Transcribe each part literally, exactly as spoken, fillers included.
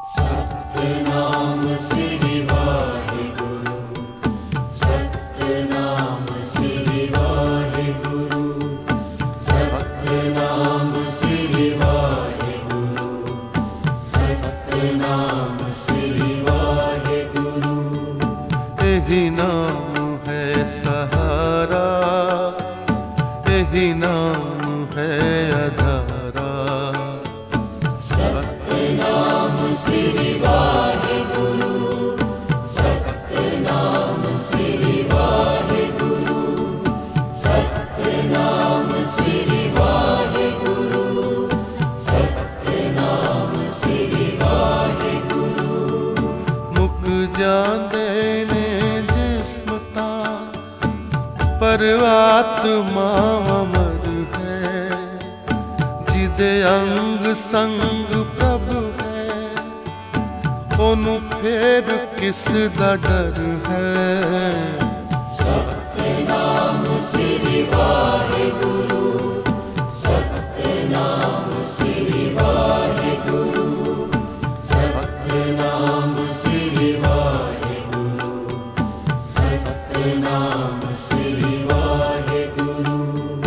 सतनाम श्री वाहिगुरु, सतनाम श्री वाहिगुरु, सतनाम श्री वाहिगुरु, सतनाम श्री वाहिगुरु। यही नाम है सहारा, यही नाम है आधारा। सतनाम श्री वाहिगुरु, सतनाम श्री वाहिगुरु, सतनाम श्री वाहिगुरु, सतनाम श्री वाहिगुरु। मुक जांदे ने जिस्म तां, पर आत्मा अमर है। जिदे अंग संग प्रभु है, ओनू फेर किस दा डर है। सतनाम श्री वाहिगुरु, सतनाम श्री वाहिगुरु, सतनाम श्री वाहिगुरु, सतनाम श्री वाहिगुरु,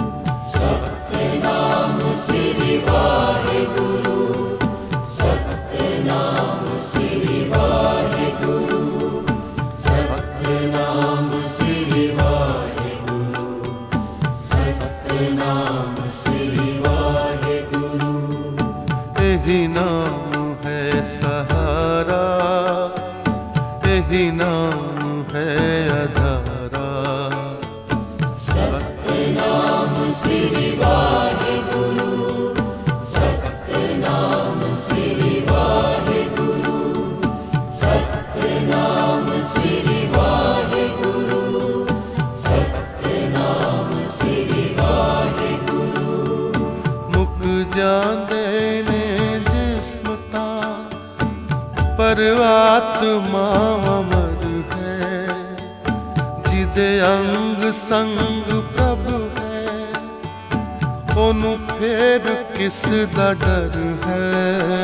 सतनाम श्री वाहिगुरु, सतनाम श्री वाहिगुरु, सतनाम श्री वाहिगुरु, सतनाम श्री वाहिगुरु। यही नाम है सहारा, यही नाम है आधारा। सतनाम श्री वाहिगुरु, सतनाम श्री वाहिगुरु, सतनाम श्री वाहिगुरु, सतनाम श्री वाहिगुरु। मुक जांदे ने जिस्म तां, पर आत्मा अमर है। जिदे अंग संग प्रभु है, ओनू फेर किस दा डर है।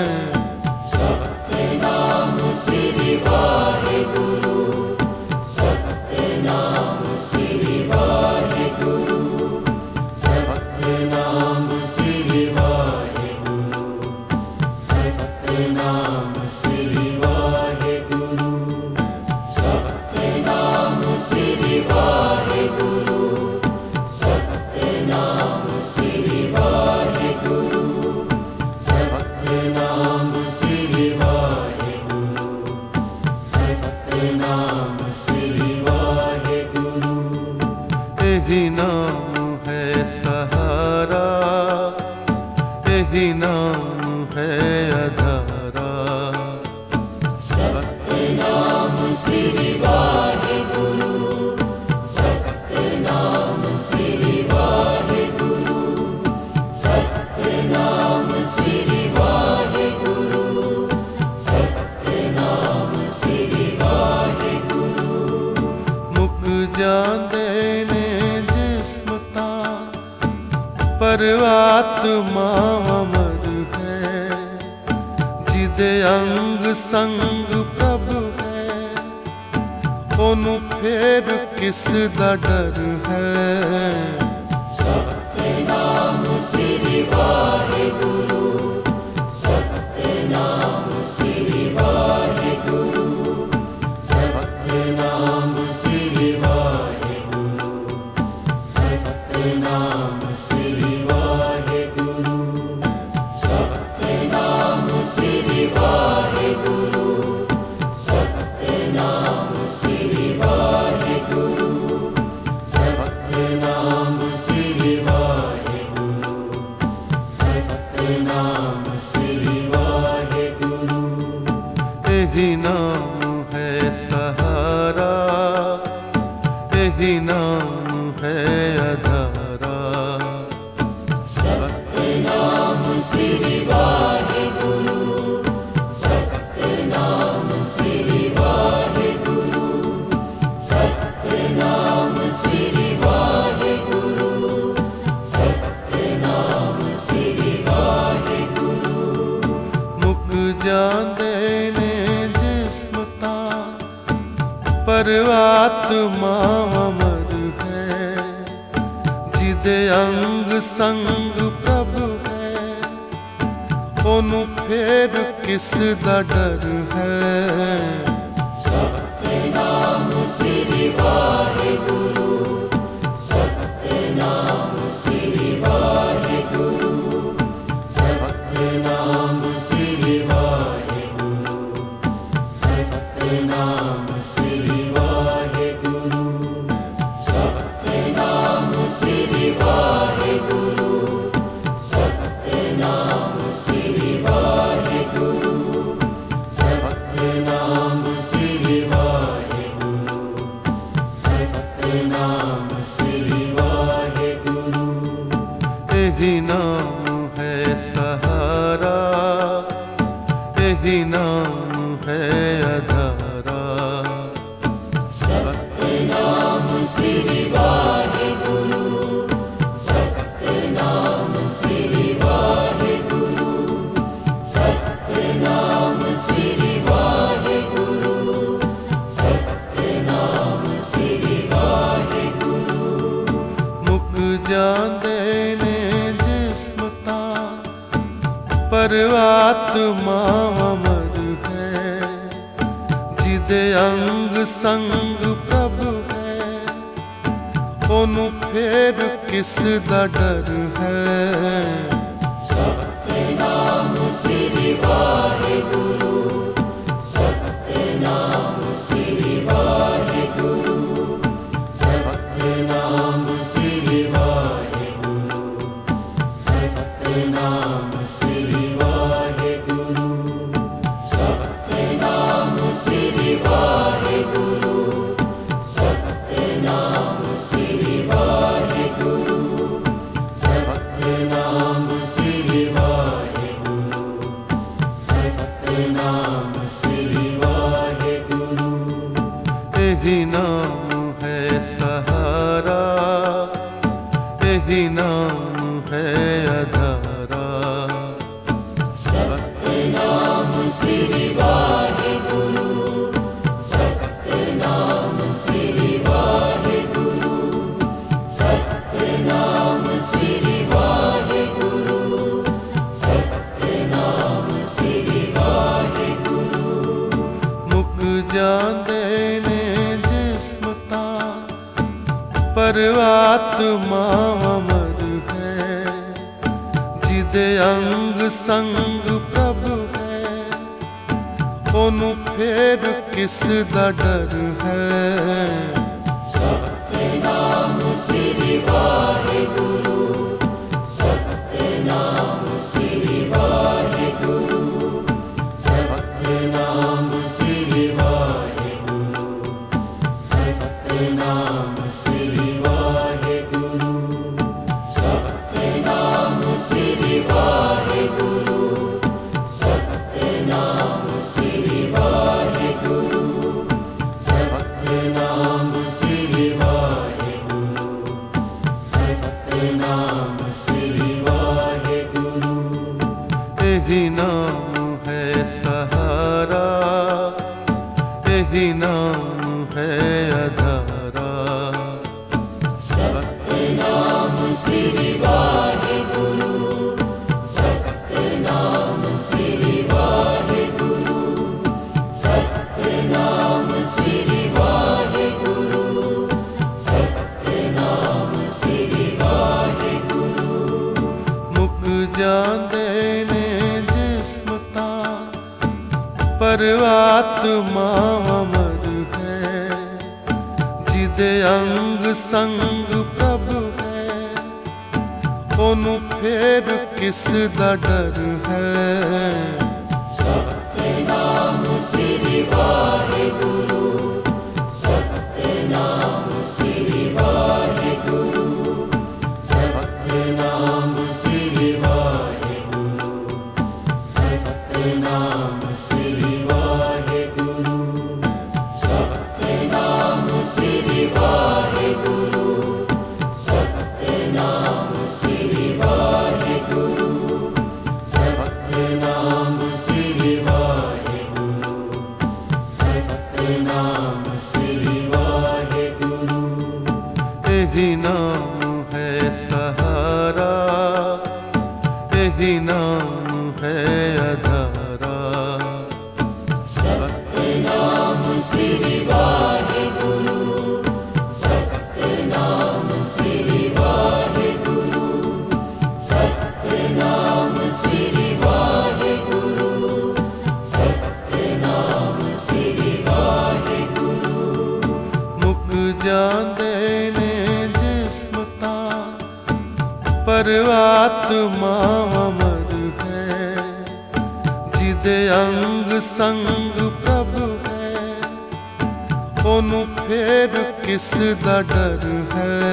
सतनाम श्री वाहिगुरु, सतनाम श्री वाहिगुरु, सतनाम श्री वाहिगुरु, सतनाम श्री वाहिगुरु, सतनाम श्री वाहिगुरु, सतनाम श्री वाहिगुरु, सतनाम श्री वाहिगुरु, सतनाम श्री वाहिगुरु। यही नाम है सहारा, यही नाम है आधारा। सतनाम श्री वाहिगुरु, सतनाम श्री वाहिगुरु, सतनाम श्री वाहिगुरु, सतनाम श्री वाहिगुरु। मुक जांदे ने जिस्म तां, पर आत्मा अमर है। जिदे अंग संग प्रभु है, ओनू फेर किस दा डर है। सतनाम श्री वाहिगुरु, सतनाम श्री वाहिगुरु, सतनाम श्री वाहिगुरु, सतनाम श्री वाहिगुरु, सतनाम श्री वाहिगुरु, सतनाम श्री वाहिगुरु, सतनाम श्री वाहिगुरु, सतनाम श्री वाहिगुरु। यही नाम है सहारा, यही नाम है आधारा। सतनाम श्री वाहिगुरु, सतनाम श्री वाहिगुरु, सतनाम श्री वाहिगुरु, सतनाम श्री वाहिगुरु। मुक जांदे ਪਰ ਆਤਮਾ ਅਮਰ ਹੈ, ਜਿਹਦੇ ਅੰਗ ਸੰਗ ਪ੍ਰਭ ਹੈ, ਉਹਨੂੰ ਫੇਰ ਕਿਸ ਦਾ ਡਰ ਹੈ। ਸਤਿਨਾਮ ਸ੍ਰੀ ਵਾਹਿਗੁਰੂ, ਸਤਿਨਾਮ ਸ੍ਰੀ ਵਾਹਿਗੁਰੂ, ਸਤਿਨਾਮ ਸ੍ਰੀ ਵਾਹਿਗੁਰੂ, ਸਤਿਨਾਮ ਸ੍ਰੀ ਵਾਹਿਗੁਰੂ, ਸਤਿਨਾਮ ਸ੍ਰੀ ਵਾਹਿਗੁਰੂ, ਸਤਿਨਾਮ ਸ੍ਰੀ ਵਾਹਿਗੁਰੂ, ਸਤਿਨਾਮ ਸ੍ਰੀ ਵਾਹਿਗੁਰੂ, ਸਤਿਨਾਮ ਸ੍ਰੀ ਵਾਹਿਗੁਰੂ। ਇਹੀ ਨਾਮ ਹੈ ਸਹਾਰਾ, ਇਹੀ ਨਾਮ ਹੈ ਆਧਾਰਾ। ਸਤਿਨਾਮ ਸ੍ਰੀ ਵਾਹਿਗੁਰੂ, ਸਤਿਨਾਮ ਸ੍ਰੀ ਵਾਹਿਗੁਰੂ, ਸਤਿਨਾਮ ਸ੍ਰੀ ਵਾਹਿਗੁਰੂ, ਸਤਿਨਾਮ ਸ੍ਰੀ ਵਾਹਿਗੁਰੂ। ਮੁੱਕ ਜਾਂਦੇ ਨੇ ਜਿਸਮ ਤਾਂ, ਪਰ ਆਤਮਾ ਅਮਰ ਹੈ, ਜਿਹਦੇ ਅੰਗ ਸੰਗ ਪ੍ਰਭ ਹੈ, ਉਹਨੂੰ ਫੇਰ ਕਿਸ ਦਾ ਡਰ ਹੈ। ਸਤਿਨਾਮ ਸ੍ਰੀ ਵਾਹਿਗੁਰੂ, ਸਤਿਨਾਮ ਸ੍ਰੀ ਵਾਹਿਗੁਰੂ, ਸਤਿਨਾਮ ਸ੍ਰੀ ਵਾਹਿਗੁਰੂ, ਸਤਿਨਾਮ ਸ੍ਰੀ ਵਾਹਿਗੁਰੂ, ਸਤਿਨਾਮ ਸ੍ਰੀ ਵਾਹਿਗੁਰੂ, ਸਤਿਨਾਮ ਸ੍ਰੀ ਵਾਹਿਗੁਰੂ, ਸਤਿਨਾਮ ਸ੍ਰੀ ਵਾਹਿਗੁਰੂ, ਸਤਿਨਾਮ ਸ੍ਰੀ ਵਾਹਿਗੁਰੂ। ਇਹੀ ਨਾਮ ਹੈ ਸਹਾਰਾ, ਇਹੀ ਨਾਮ ਹੈ ਆਧਾਰਾ। ਸਤਿਨਾਮ ਸ੍ਰੀ ਵਾਹਿਗੁਰੂ, ਸਤਿਨਾਮ ਸ੍ਰੀ ਵਾਹਿਗੁਰੂ, ਸਤਿਨਾਮ ਸ੍ਰੀ ਵਾਹਿਗੁਰੂ, ਸਤਿਨਾਮ ਸ੍ਰੀ ਵਾਹਿਗੁਰੂ। ਮੁੱਕ ਜਾਂਦੇ ਨੇ ਜਿਸਮ ਤਾਂ, ਪਰ ਆਤਮਾ ਅਮਰ ਹੈ, ਜਿਹਦੇ ਅੰਗ ਸੰਗ ਪ੍ਰਭ ਹੈ, ਉਹਨੂੰ ਫੇਰ ਕਿਸ ਦਾ ਡਰ ਹੈ। ਸਤਿਨਾਮ ਸ੍ਰੀ ਵਾਹਿਗੁਰੂ, ਸਤਿਨਾਮ ਸ੍ਰੀ ਵਾਹਿਗੁਰੂ, ਸਤਿਨਾਮ ਸ੍ਰੀ ਵਾਹਿਗੁਰੂ, ਸਤਿਨਾਮ ਸ੍ਰੀ ਵਾਹਿਗੁਰੂ, ਸਤਿਨਾਮ ਸ੍ਰੀ ਵਾਹਿਗੁਰੂ, ਸਤਿਨਾਮ ਸ੍ਰੀ ਵਾਹਿਗੁਰੂ, ਸਤਿਨਾਮ ਸ੍ਰੀ ਵਾਹਿਗੁਰੂ, ਸਤਿਨਾਮ ਸ੍ਰੀ ਵਾਹਿਗੁਰੂ। ਇਹੀ ਨਾਮ ਹੈ ਸਹਾਰਾ, ਇਹੀ ਨਾਮ ਹੈ ਆਧਾਰਾ। ਸਤਿਨਾਮ ਸ੍ਰੀ ਵਾਹਿਗੁਰੂ, ਸਤਿਨਾਮ ਸ੍ਰੀ ਵਾਹਿਗੁਰੂ, ਸਤਿਨਾਮ ਸ੍ਰੀ ਵਾਹਿਗੁਰੂ, ਸਤਿਨਾਮ ਸ੍ਰੀ ਵਾਹਿਗੁਰੂ। ਮੁੱਕ ਜਾਂਦੇ ਨੇ ਜਿਸਮ ਤਾਂ, ਪਰ ਆਤਮਾ ਅਮਰ ਹੈ, ਜਿਹਦੇ ਅੰਗ ਸੰਗ ਪ੍ਰਭ ਹੈ, ਉਹਨੂੰ ਫੇਰ ਕਿਸ ਦਾ ਡਰ ਹੈ। ਸਤਿਨਾਮ ਸ੍ਰੀ ਵਾਹਿਗੁਰੂ, ਸਤਿਨਾਮ ਸ੍ਰੀ ਵਾਹਿਗੁਰੂ, ਸਤਿਨਾਮ ਸ੍ਰੀ ਵਾਹਿਗੁਰੂ, ਸਤਿਨਾਮ ਸ੍ਰੀ ਵਾਹਿਗੁਰੂ, ਸਤਿਨਾਮ ਸ੍ਰੀ ਵਾਹਿਗੁਰੂ, ਸਤਿਨਾਮ ਸ੍ਰੀ ਵਾਹਿਗੁਰੂ, ਸਤਿਨਾਮ ਸ੍ਰੀ ਵਾਹਿਗੁਰੂ, ਸਤਿਨਾਮ यही नाम है अधारा। सतनाम श्री वाहेगुरु, सतनाम श्री वाहेगुरु, सतनाम श्री वाहेगुरु, सतनाम श्री वाहेगुरु। मुक जांदे ने जिस्म ता, पर आत्मा अमर है। जिदे अंग संग प्रभु है, ओनू फेर किस दा डर है।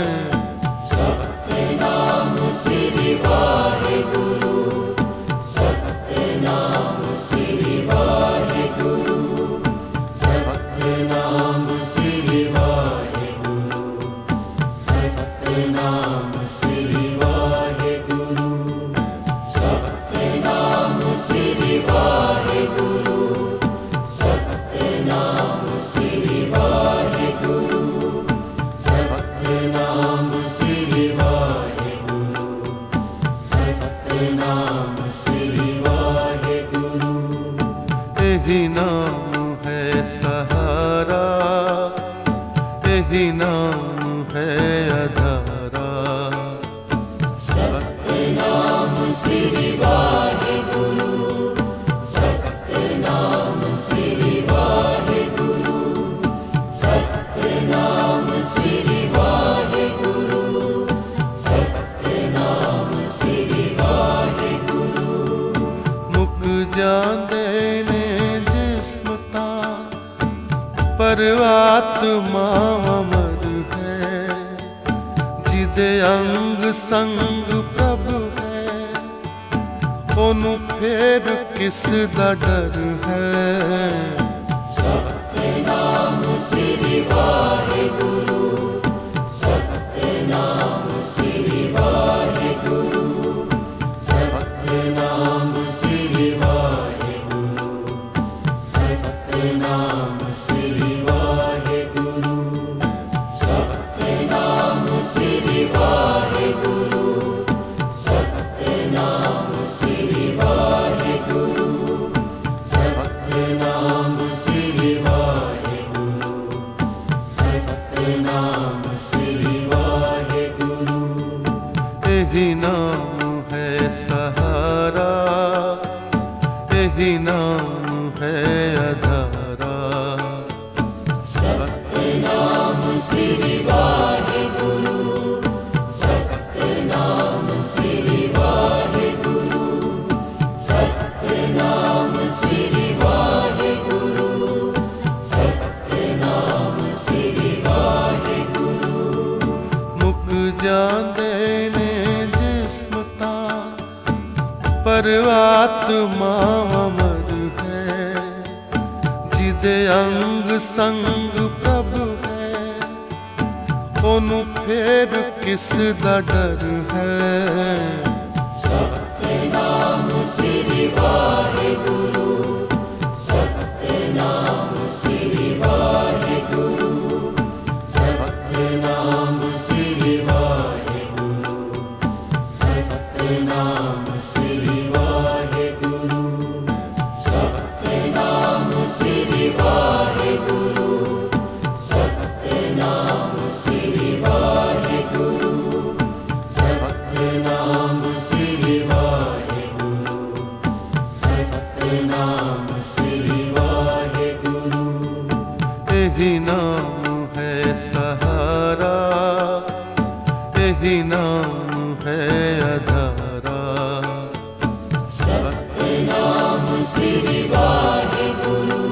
सतनाम श्री वाहेगुरु, सतनाम श्री वाहेगुरु, सतनाम श्री वाहेगुरु, सतनाम श्री वाहेगुरु, सतनाम श्री वाहेगुरु, सतनाम श्री वाहेगुरु, सतनाम श्री वाहेगुरु, सतनाम श्री वाहेगुरु। यही नाम है सहारा, यही नाम है अधारा। सतनाम श्री वाहेगुरु, सतनाम श्री वाहेगुरु, सतनाम श्री वाहेगुरु, सतनाम श्री वाहेगुरु। मुक जांदे ने जिस्म ता, पर आत्मा अमर है। जिदे अंग संग प्रभु है, ओनू फेर किस दा डर है। सतनाम श्री वाहेगुरु, सतनाम श्री वाहेगुरु, सतनाम श्री वाहेगुरु, सतनाम श्री वाहेगुरु, सतनाम श्री वाहेगुरु, सतनाम श्री वाहेगुरु, सतनाम श्री वाहेगुरु, सतनाम श्री वाहेगुरु। यही नाम है सहारा, यही नाम है अधारा। सतनाम श्री वाहेगुरु, सतनाम श्री वाहेगुरु, सतनाम श्री वाहेगुरु, सतनाम श्री वाहेगुरु। मुक जांदे ने जिस्म ता, पर आत्मा अमर है। जिदे अंग संग प्रभु है, ओनू फेर किस दा डर है। सतनाम श्री वाहेगुरु, सतनाम श्री वाहेगुरु, सतनाम श्री वाहेगुरु, सतनाम श्री वाहेगुरु, सतनाम श्री वाहेगुरु, सतनाम श्री वाहेगुरु, सतनाम श्री वाहेगुरु, सतनाम श्री वाहेगुरु। यही नाम है सहारा, यही नाम है अधारा। सतनाम श्री वाहेगुरु,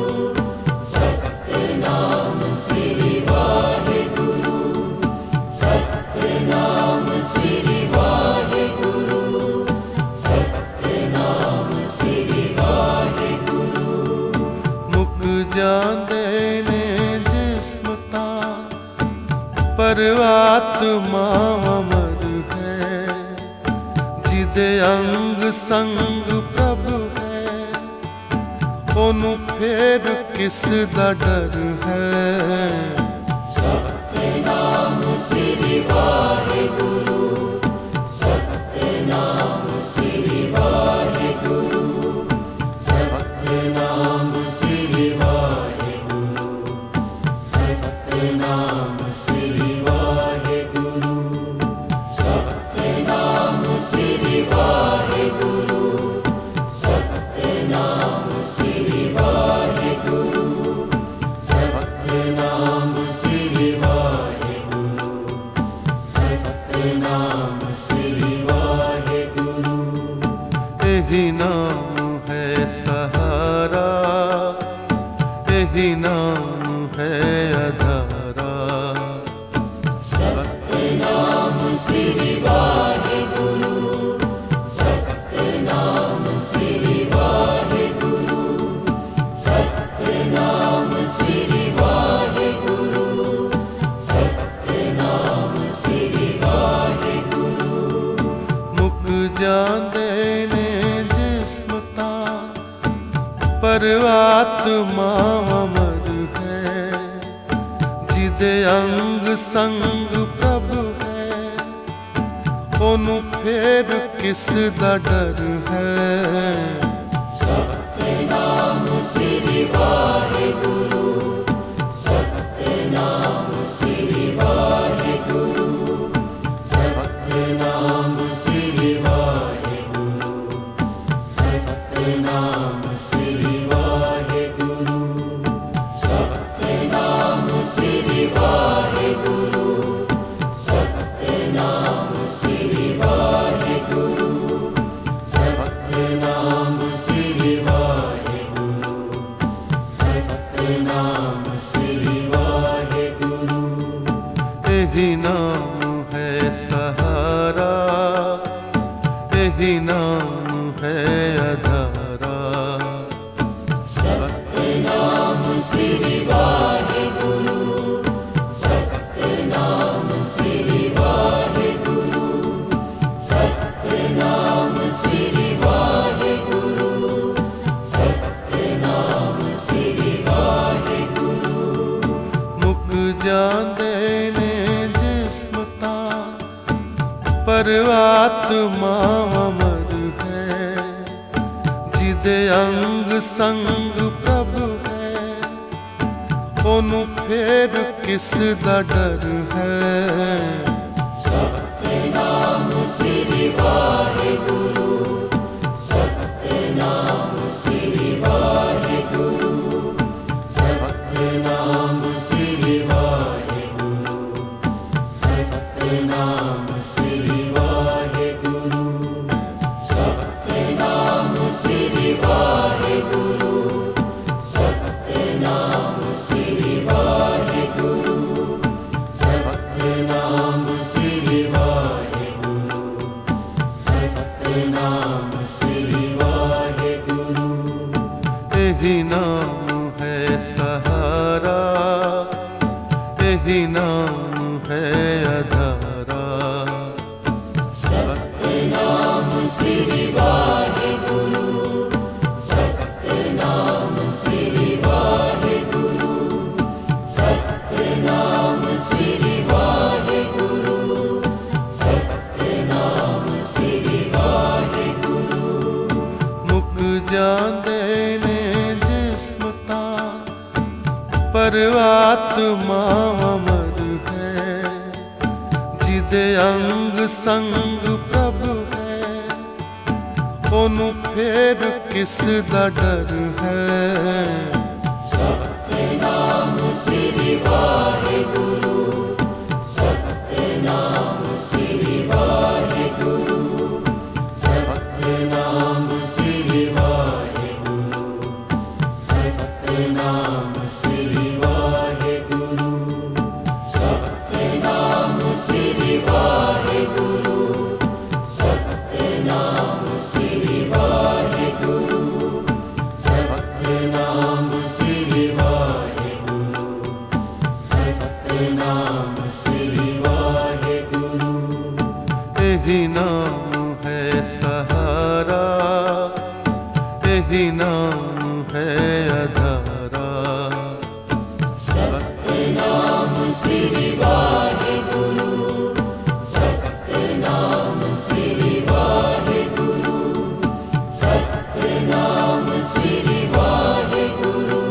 सतनाम श्री वाहेगुरु, सतनाम श्री वाहेगुरु, सतनाम श्री वाहेगुरु। मुक जांदे ने जिस्म ता, पर आत्मा अमर है। जिदे अंग संग प्रभु है, ओनू फेर किस दा डर है। सतनाम श्री वाहेगुरु, सतनाम श्री यही नाम है सहारा, यही नाम है आधारा। सतनाम श्री वाहेगुरु, सतनाम श्री वाहेगुरु, सतनाम श्री वाहेगुरु, सतनाम श्री वाहेगुरु। मुक जांदे ने जिस्म तां, पर आत्मा अमर है। जिदे अंग संग प्रभु है, ओनू फेर किस दा डर है। सतनाम श्री वाहेगुरु, सतनाम श्री वाहेगुरु, सतनाम श्री वाहेगुरु, सतनाम श्री वाहेगुरु, सतनाम श्री वाहेगुरु, सतनाम श्री वाहेगुरु, सतनाम श्री वाहेगुरु, सतनाम श्री वाहेगुरु। यही नाम है सहारा, यही नाम है आधारा। सतनाम श्री वाहेगुरु, सतनाम श्री वाहेगुरु, सतनाम श्री वाहेगुरु, सतनाम श्री वाहेगुरु। मुक जांदे ने जिस्म तां, पर आत्मा अमर है। जिदे अंग संग प्रभु है, ओनू फेर किस दा डर है। सतनाम श्री वाहेगुरु, सतनाम श्री वाहेगुरु, सतनाम श्री वाहेगुरु, सतनाम श्री वाहेगुरु, सतनाम श्री वाहेगुरु, सतनाम श्री वाहेगुरु, सतनाम श्री वाहेगुरु, सतनाम श्री वाहेगुरु। यही नाम है सहारा, यही नाम है आधारा। सतनाम श्री वाहेगुरु, सतनाम श्री वाहेगुरु, सतनाम श्री वाहेगुरु, सतनाम श्री वाहेगुरु। मुक जांदे ने जिस्म तां, पर आत्मा अमर है। जिदे अंग संग प्रभु है, ओनू फेर किस दा डर है। सतनाम श्री वाहेगुरु, सतनाम श्री वाहेगुरु, सतनाम श्री वाहेगुरु, सतनाम श्री वाहेगुरु, सतनाम श्री वाहेगुरु, सतनाम श्री वाहेगुरु, सतनाम श्री वाहेगुरु, सतनाम श्री वाहेगुरु। यही नाम है सहारा, यही नाम है आधारा। सतनाम श्री वाहेगुरु, सतनाम श्री वाहेगुरु, सतनाम श्री वाहेगुरु,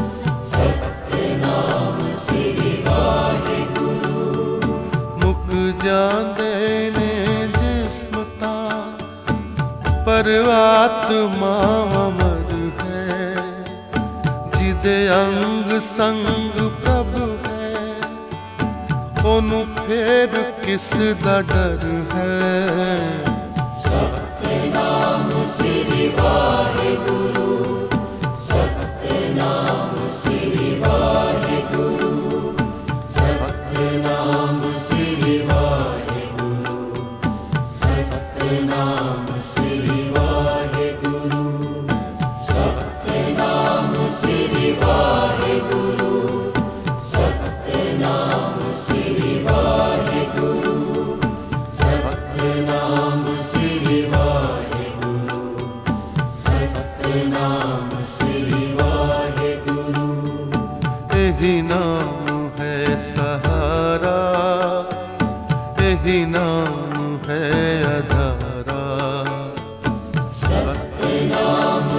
सतनाम श्री वाहेगुरु। मुक जांदे ने जिस्म तां, पर आत्मा अमर है। जिदे अंग संग प्रभु है, ओनू फेर किस दा डर है। सतनाम श्री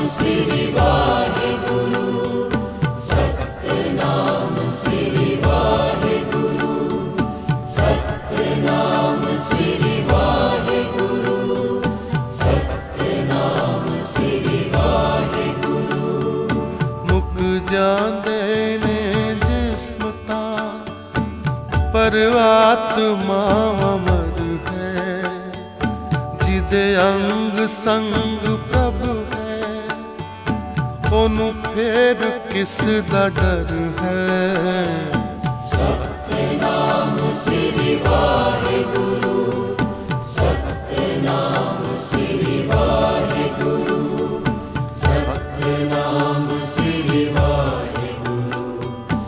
ਸ੍ਰੀ ਵਾਹਿਗੁਰੂ ਸਤਿਨਾਮ ਸ੍ਰੀ ਵਾਹਿਗੁਰੂ ਸਤਿਨਾਮ ਸ੍ਰੀ ਵਾਹਿਗੁਰੂ ਸਤਿਨਾਮ ਸ੍ਰੀ ਵਾਹਿਗੁਰੂ ਮੁੱਕ ਜਾਂਦੇ ਨੇ ਜਿਸਮ ਤਾਂ ਪਰਮਾਤਮਾ ਅਮਰ ਹੈ ਜਿਹਦੇ ਅੰਗ ਸੰਗ ਪ੍ਰਭੂ ਹੈ ਉਹਨੂੰ ਫੇਰ ਕਿਸ ਦਾ ਡਰ ਹੈ। ਸਤਿਨਾਮ ਸ੍ਰੀ ਵਾਹਿਗੁਰੂ ਸਤਿਨਾਮ ਸ੍ਰੀ ਵਾਹਿਗੁਰੂ ਸਤਿਨਾਮ ਸ੍ਰੀ ਵਾਹਿਗੁਰੂ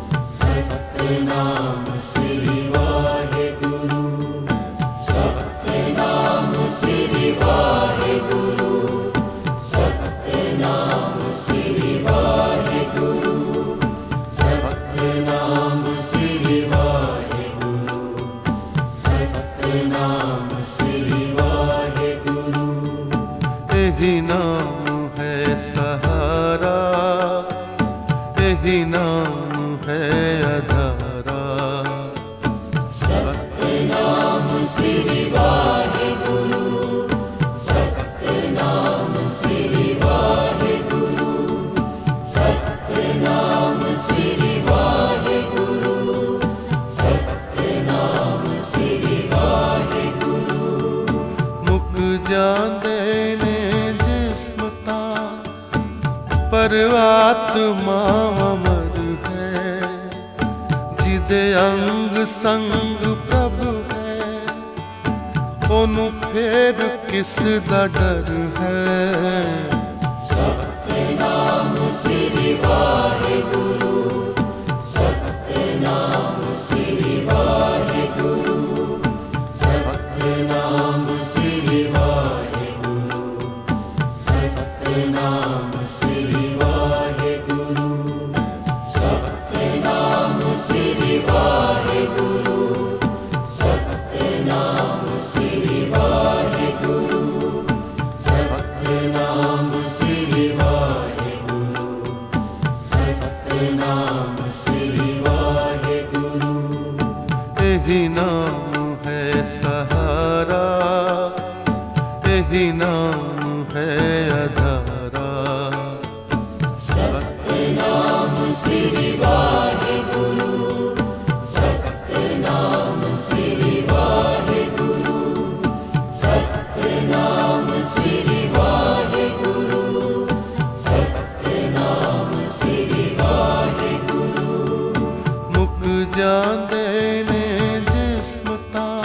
ਸਤਿਨਾਮ ਸ੍ਰੀ ਵਾਹਿਗੁਰੂ ਸਤਿਨਾਮ ਸ੍ਰੀ ਵਾਹਿਗੁਰੂ ਸਤਿਨਾਮ ਸ੍ਰੀ ਵਾਹਿਗੁਰੂ ਸਤਿਨਾਮ ਸ੍ਰੀ ਵਾਹਿਗੁਰੂ ਸਤਿਨਾਮ ਸ੍ਰੀ ਵਾਹਿਗੁਰੂ ਇਹੀ ਨਾਮ ਹੈ ਸਹਾਰਾ ਇਹੀ ਨਾਮ ਹੈ ਆਧਾਰਾ। ਸਤਿਨਾਮ ਸ੍ਰੀ ਵਾਹਿਗੁਰੂ ਸਤਿਨਾਮ ਸ੍ਰੀ ਵਾਹਿਗੁਰੂ ਸਤਿਨਾਮ ਸ੍ਰੀ ਵਾਹਿਗੁਰੂ ਸਤਿਨਾਮ ਸ੍ਰੀ ਵਾਹਿਗੁਰੂ ਮੁੱਕ ਜਾਂਦੇ ਨੇ ਜਿਸਮ ਤਾਂ ਪਰਮਾਤਮਾ ਅਮਰ ਹੈ ਜਿਹਦੇ ਅੰਗ ਸੰਗ ਪ੍ਰਭੂ ਹੈ ਉਹਨੂੰ ਫੇਰ ਕਿਸ ਦਾ ਡਰ ਹੈ। ਸਤਿਨਾਮ ਸ੍ਰੀ ਵਾਹਿਗੁਰੂ ਸਤਿਨਾਮ ਸ੍ਰੀ ਵਾਹਿਗੁਰੂ ਸਤਿਨਾਮ ਸ੍ਰੀ ਵਾਹਿਗੁਰੂ ਸਤਿਨਾਮ ਸ੍ਰੀ ਵਾਹਿਗੁਰੂ ਸਤਿਨਾਮ ਸ੍ਰੀ ਵਾਹਿਗੁਰੂ ਸਤਿਨਾਮ ਸ੍ਰੀ ਵਾਹਿਗੁਰੂ ਸਤਿਨਾਮ ਸ੍ਰੀ ਵਾਹਿਗੁਰੂ ਸਤਿਨਾਮ ਸ੍ਰੀ ਵਾਹਿਗੁਰੂ ਇਹੀ ਨਾਮ ਹੈ ਸਹਾਰਾ ਇਹੀ ਨਾਮ ਹੈ ਆਧਾਰਾ। ਸਤਿਨਾਮ ਸ੍ਰੀ ਵਾਹਿਗੁਰੂ ਸਤਿਨਾਮ ਸ੍ਰੀ ਵਾਹਿਗੁਰੂ ਸਤਿਨਾਮ ਸ੍ਰੀ ਵਾਹਿਗੁਰੂ ਸਤਿਨਾਮ ਸ੍ਰੀ ਵਾਹਿਗੁਰੂ ਮੁੱਕ ਜਾਂਦੇ ਨੇ ਜਿਸਮ ਤਾਂ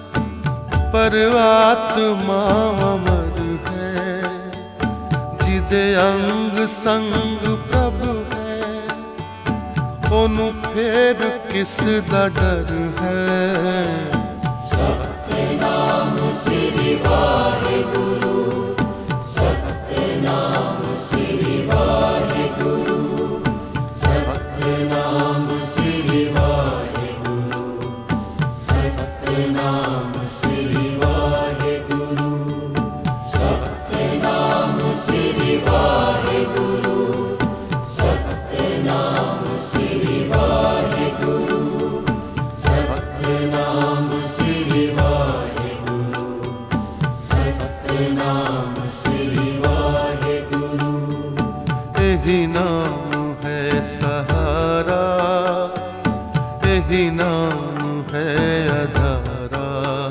ਪਰਮਾਤਮਾ ਅਮਰ ਹੈ ਜਿਹਦੇ ਅੰਗ ਸੰਗ ਪ੍ਰਭੂ ਹੈ ਉਹਨੂੰ ਫੇਰ ਕਿਸ ਦਾ ਡਰ ਹੈ। ਸਤਿਨਾਮ ਸ੍ਰੀ ਵਾਹਿਗੁਰੂ ਸਤਿਨਾਮ ਸ੍ਰੀ ਵਾਹਿਗੁਰੂ ਸਤਿਨਾਮ ਸ੍ਰੀ ਵਾਹਿਗੁਰੂ ਸਤਿਨਾਮ ਸ੍ਰੀ ਵਾਹਿਗੁਰੂ ਸਤਿਨਾਮ ਸ੍ਰੀ ਵਾਹਿਗੁਰੂ ਸਤਿਨਾਮ ਸ੍ਰੀ ਵਾਹਿਗੁਰੂ ਸਤਿਨਾਮ ਸ੍ਰੀ ਵਾਹਿਗੁਰੂ ਸਤਿਨਾਮ ਸ੍ਰੀ ਵਾਹਿਗੁਰੂ ਇਹੀ ਨਾਮ ਹੈ ਸਹਾਰਾ ਇਹੀ ਨਾਮ ਹੈ ਆਧਾਰਾ।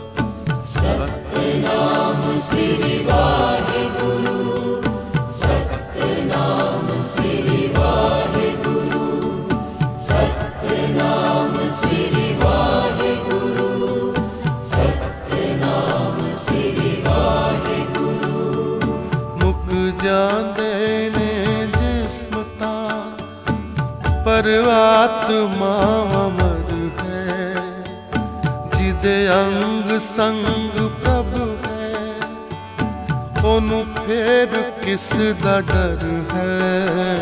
ਸਤਿਨਾਮ ਸ੍ਰੀ ਵਾਹਿਗੁਰੂ ਸਤਿਨਾਮ ਸ੍ਰੀ ਵਾਹਿਗੁਰੂ ਸਤਿਨਾਮ ਸ੍ਰੀ ਵਾਹਿਗੁਰੂ ਸਤਿਨਾਮ ਸ੍ਰੀ ਵਾਹਿਗੁਰੂ ਮੁੱਕ ਜਾਂਦੇ ਨੇ ਜਿਸਮ ਤਾਂ ਪਰਮਾਤਮਾ ਅਮਰ ਹੈ ਜਿਹਦੇ ਅੰਗ ਸੰਗ ਪ੍ਰਭੂ ਹੈ ਉਹਨੂੰ ਫੇਰ ਕਿਸ ਦਾ ਡਰ ਹੈ।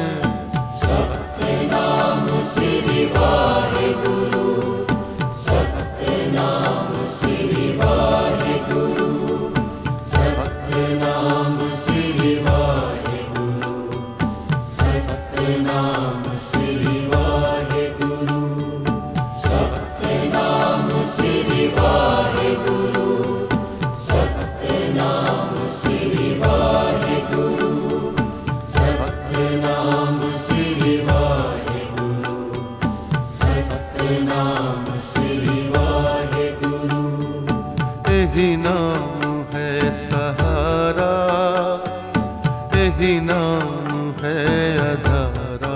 ਸਤਿਨਾਮ ਸ੍ਰੀ ਵਾਹਿਗੁਰੂ ਸਤਿਨਾਮ ਸ੍ਰੀ ਵਾਹਿਗੁਰੂ ਸਤਿਨਾਮ ਸ੍ਰੀ ਵਾਹਿਗੁਰੂ यही नाम है अधारा।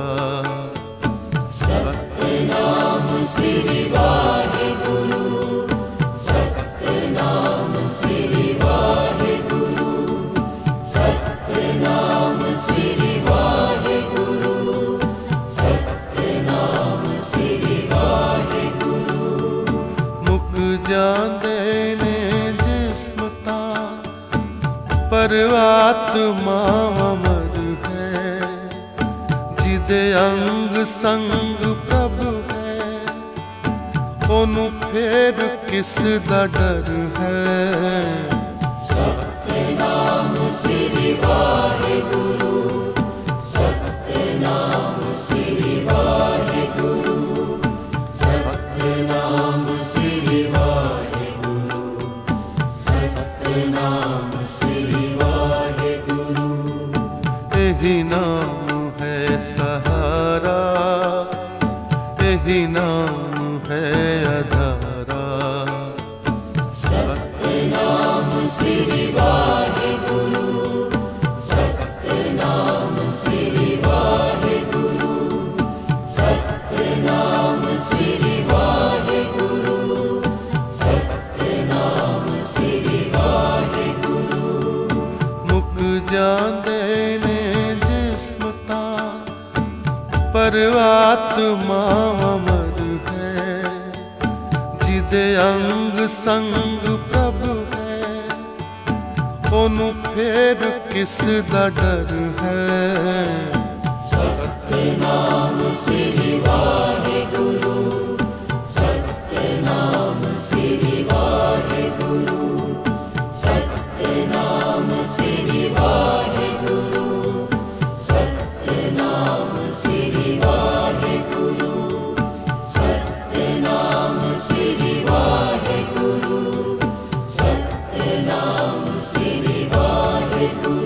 सतनाम श्री वाहेगुरु, सतनाम श्री वाहेगुरु, सतनाम श्री वाहेगुरु, सतनाम श्री वाहेगुरु। मुक जांदे ने जिस्म तां, पर आत्मा अमर है। जिदे अंग संग प्रभु है, ओनू फेर किस दा डर है। सतनाम श्री वाहेगुरु, सतनाम श्री वाहेगुरु, सतनाम श्री वाहेगुरु, सतनाम श्री वाहेगुरु। यही नाम है सहारा, यही नाम है अधारा। सतनाम श्री वाहेगुरु, सतनाम श्री वाहेगुरु, सतनाम श्री वाहेगुरु, सतनाम श्री वाहेगुरु। मुक जांदे ने जिस्म तां, पर आत्मा अमर है। जिदे अंग संग प्रभु है, ओनू फेर किस दा डर है। सतनाम श्री वाहेगुरु, सतनाम श्री वाहेगुरु, सतनाम श्री वाहेगुरु, सतनाम श्री वाहेगुरु, सतनाम श्री वाहेगुरु, सतनाम श्री वाहेगुरु।